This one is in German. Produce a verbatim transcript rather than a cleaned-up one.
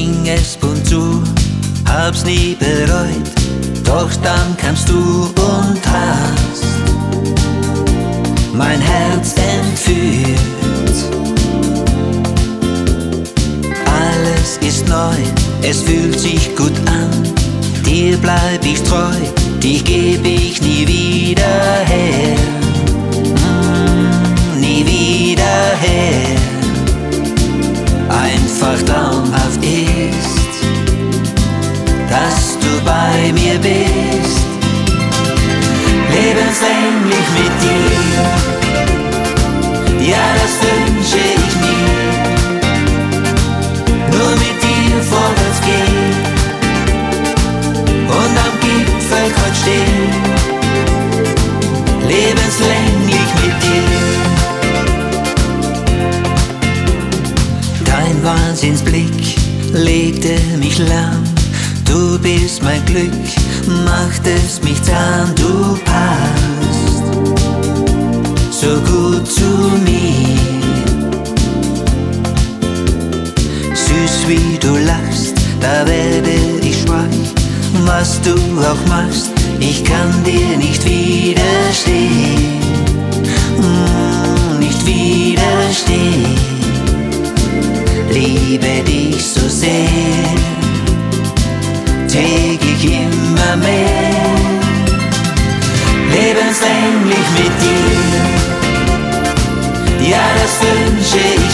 ging es bunt zu, hab's nie bereut, doch dann kamst du und hast mein Herz entführt. Alles ist neu, es fühlt sich gut an, dir bleib ich treu, dich geb ich nie wieder her, mm, nie wieder her. Einfach traumhaft ist, dass du bei mir bist, lebenslänglich mit dir, ja das wünsche ich mir, nur mit dir vorwärts gehen und am Gipfelkreuz stehen, lebenslänglich mit dir. Dein Wahnsinnsblick legte mich lahm, du bist mein Glück, machtest mich zahm, du passt so gut zu mir. Süß wie du lachst, da werde ich schwach, was du auch machst, ich kann dir nicht widerstehen, mm, nicht widerstehen. Liebe dich so sehr, täglich immer mehr, lebenslänglich mit dir, ja das wünsche ich